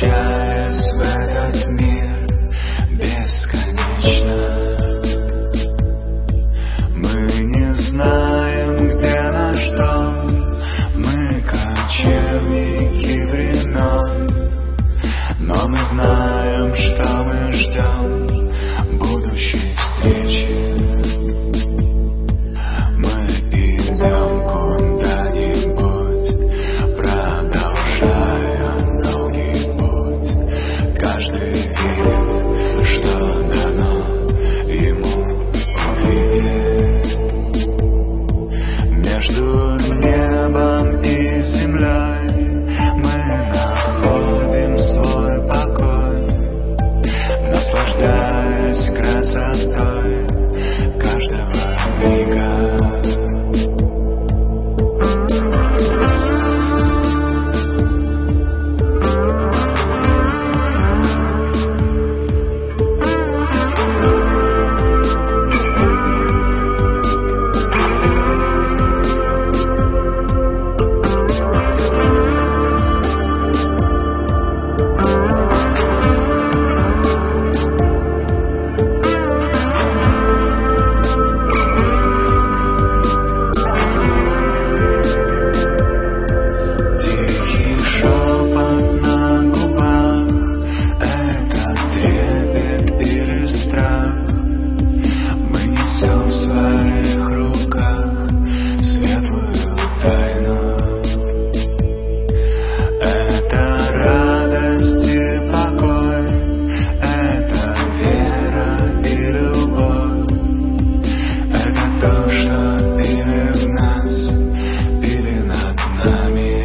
возвращаясь в этот мир бесконечно. Мы не знаем, где наш дом, мы кочевники времен, но мы знаем, что мы ждем будущей встречи. Мы идем куда-нибудь, продолжая долгий путь. Каждый видит, что дано ему увидеть. Между небом и землей мы находим свой покой, наслаждаясь красотой каждого мига. В своих руках светлую тайну. Это радость и покой, это вера и любовь, это то, что пили в нас, пили над нами.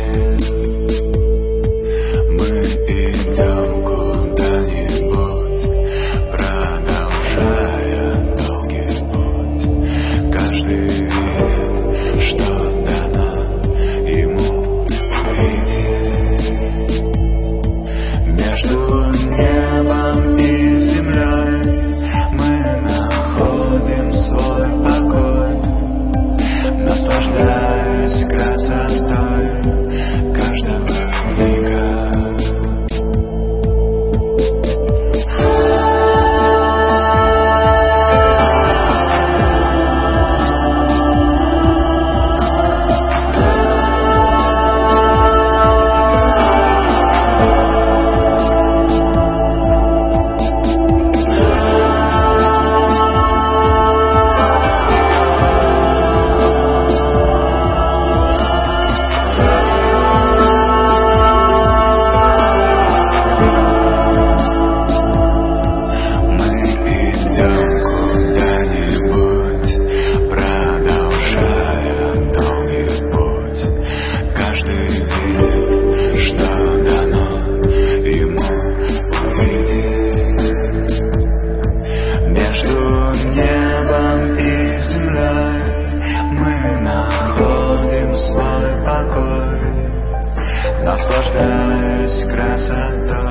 Мы идем куда-нибудь, продолжая долгий путь. Каждый видит, что дано ему увидеть. Между небом и землей мы находим свой покой, наслаждаясь красотой каждого мига. Наслаждаюсь красотой